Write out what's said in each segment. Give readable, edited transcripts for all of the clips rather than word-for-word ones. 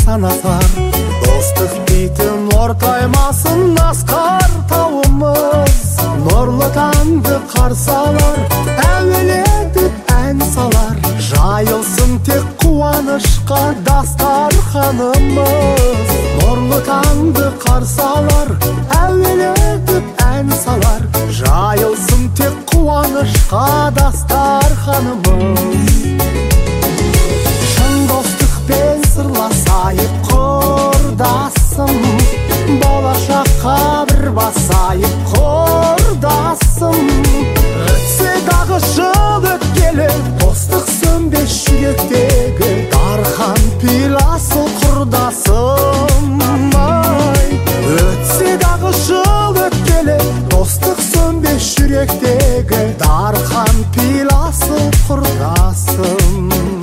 санасар, достық дейтін ортаймасын асқар тауымыз. Нұрлы таңды қарсы алар, әуелетіп ән салар, жайылсын тек қуанышқа дастарханымыз. Нұрлы таңды қарсы алар, әуелетіп ән салар, жайылсын тек қуанышқа дастарханымыз. Шын достықпен сырласайық құрдасым, болашаққа бір басайық құрдасым. Өтсе дағы жыл өткелі, достық сөнбес жүректегі дархан пейіл асыл құрдасым. Өтсе дағы жыл өткелі, достық сөнбес жүректегі дархан пейіл асыл құрдасым.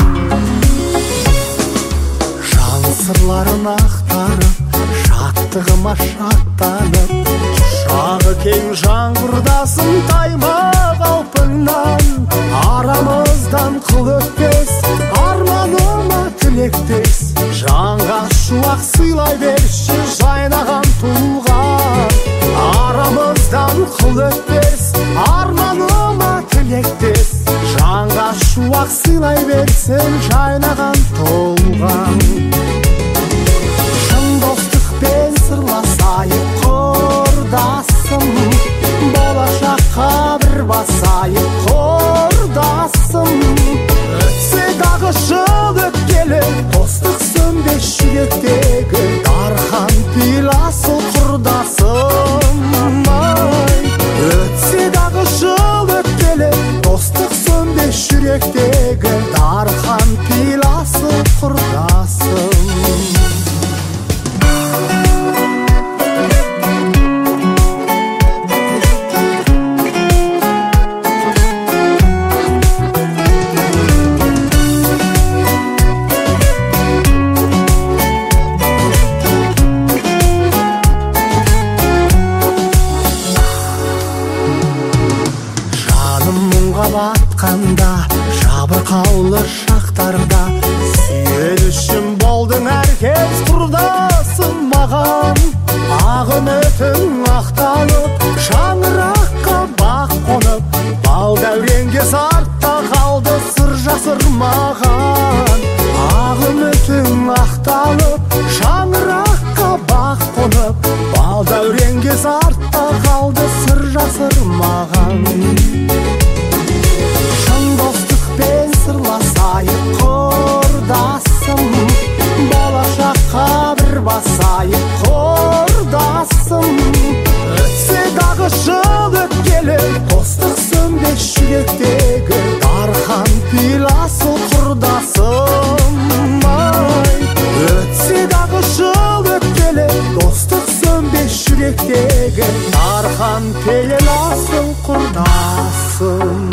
Жан сырларын ақтарып, шаттығыма шаттанып, құшағы кең жан құрдасым, тайма қалпыңнан. Арамыздан қыл өтпес, арманыма тілектес, жанға шуақ сыйлай берші жайнаған туған. Арамыздан қыл өтпес, арманыма тілектес, жанға шуақ сыйлай берсін жайнаған туған. Шын достықпен сырласайық құрдасым, болашаққа бір басайық құрдасым. Өтсе дағы жыл өткелі, достық сөнбес жүректегі дархан пейіл асыл құрдасым. Өтсе дағы жыл өткелі, достық сөнбес жүректегі дархан пейіл асыл құрдасым. Батқанда, жабырқаулы шақтарда, сүйенішім болдың әркез құрдасым маған. Ақ үмітің ақтанып, шаңыраққа бақ қонып, бал дәуренге артта қалды сыр жасырмаған. Ақ үмітің ақтанып, шаңыраққа бақ қонып, бал дәуренге артта қалды сыр жасырмаған. Достықпен сырласайық құрдасым, болашаққа бір басайық құрдасым. Өтсе дағы жыл өткелі, достық сөнбес жүректегі дархан пейіл асыл құрдасым. Өтсе дағы жыл өткелі, достық сөнбес жүректегі дархан пейіл асыл құрдасым.